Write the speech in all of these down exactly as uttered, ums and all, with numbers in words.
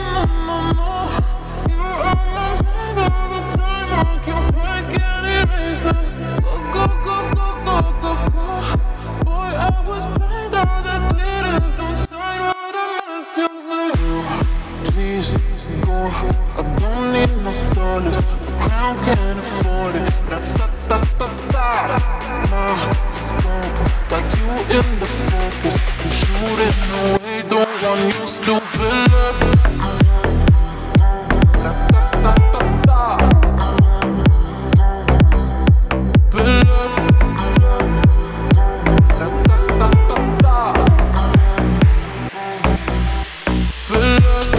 Please go, I don't need no solace. The crown can't afford it. Ra-ta-ta-ta-ta. My scope, like you in the focus. You shooting away, don't want you stupid love. Ra-ta-ta-ta-ta. Stupid love. Ra-ta-ta-ta-ta. Stupid love.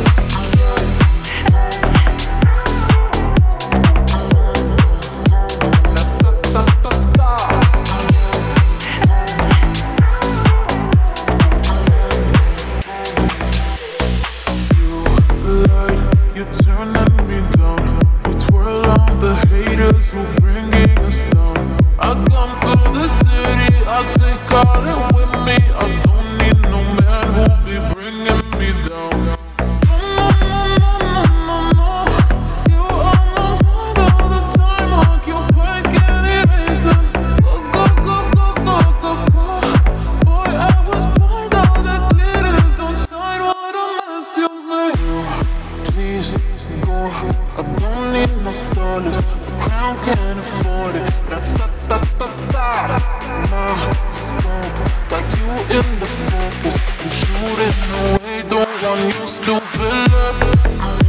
You turning me down. We twirl on the haters who bringing us down. I come to the city, I take all it with me. I don't need no man who be bringing me down. No, no, no, no, no, no. You on my mind all the time, like you break any reason. Go, go, go, go, go, go, go. Boy, I was blind, all that glitters don't shine. What a mess you made. Please go, I don't need no solace. The crown can't afford it. Ra-ta-ta-ta-ta. My scope, like you in the focus. You shooting away, don't want you stupid love.